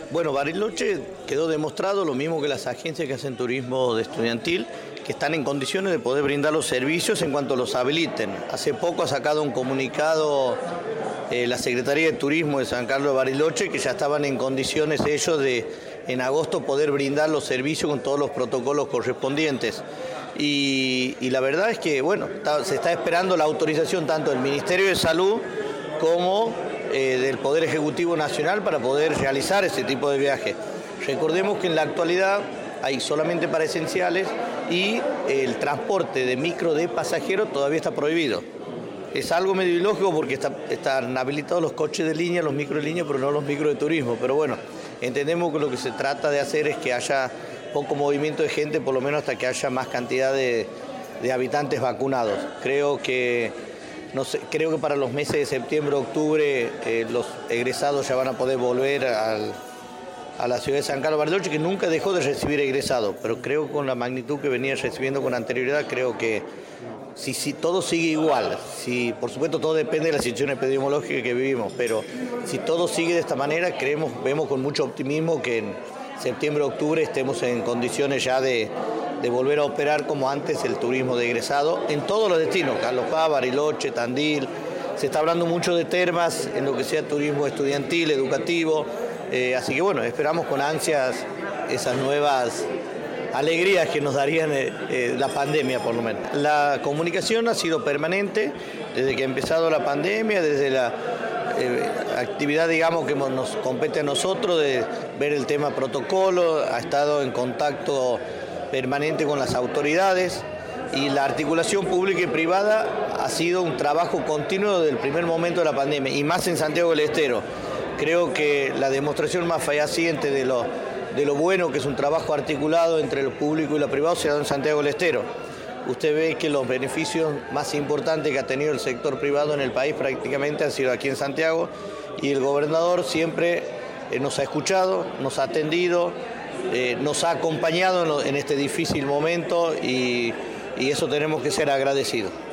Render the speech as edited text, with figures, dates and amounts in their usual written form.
Bueno, Bariloche quedó demostrado lo mismo que las agencias que hacen turismo de estudiantil, que están en condiciones de poder brindar los servicios en cuanto los habiliten. Hace poco ha sacado un comunicado la Secretaría de Turismo de San Carlos de Bariloche, que ya estaban en condiciones ellos de en agosto poder brindar los servicios con todos los protocolos correspondientes. Y la verdad es que, bueno, se está esperando la autorización tanto del Ministerio de Salud como del Poder Ejecutivo Nacional para poder realizar ese tipo de viajes. Recordemos que en la actualidad hay solamente para esenciales y el transporte de micro de pasajeros todavía está prohibido. Es algo medio ilógico porque están habilitados los coches de línea, los micro de línea, pero no los micro de turismo. Pero bueno, entendemos que lo que se trata de hacer es que haya poco movimiento de gente, por lo menos hasta que haya más cantidad de habitantes vacunados. Creo que para los meses de septiembre, octubre, los egresados ya van a poder volver a la ciudad de San Carlos de Bariloche, que nunca dejó de recibir egresados, pero creo que con la magnitud que venía recibiendo con anterioridad, creo que si todo sigue igual, por supuesto todo depende de la situación epidemiológica que vivimos, pero si todo sigue de esta manera, vemos con mucho optimismo que en septiembre, octubre estemos en condiciones ya de volver a operar como antes el turismo de egresado en todos los destinos, Carlos Paz, Bariloche, Tandil. Se está hablando mucho de termas en lo que sea turismo estudiantil, educativo, así que bueno, esperamos con ansias esas nuevas alegrías que nos darían la pandemia por lo menos. La comunicación ha sido permanente desde que ha empezado la pandemia, desde la actividad, digamos, que nos compete a nosotros de ver el tema protocolo, ha estado en contacto permanente con las autoridades y la articulación pública y privada ha sido un trabajo continuo desde el primer momento de la pandemia y más en Santiago del Estero. Creo que la demostración más fehaciente de lo bueno que es un trabajo articulado entre lo público y lo privado se ha dado en Santiago del Estero. Usted ve que los beneficios más importantes que ha tenido el sector privado en el país prácticamente han sido aquí en Santiago y el gobernador siempre nos ha escuchado, nos ha atendido, nos ha acompañado en este difícil momento y eso tenemos que ser agradecidos.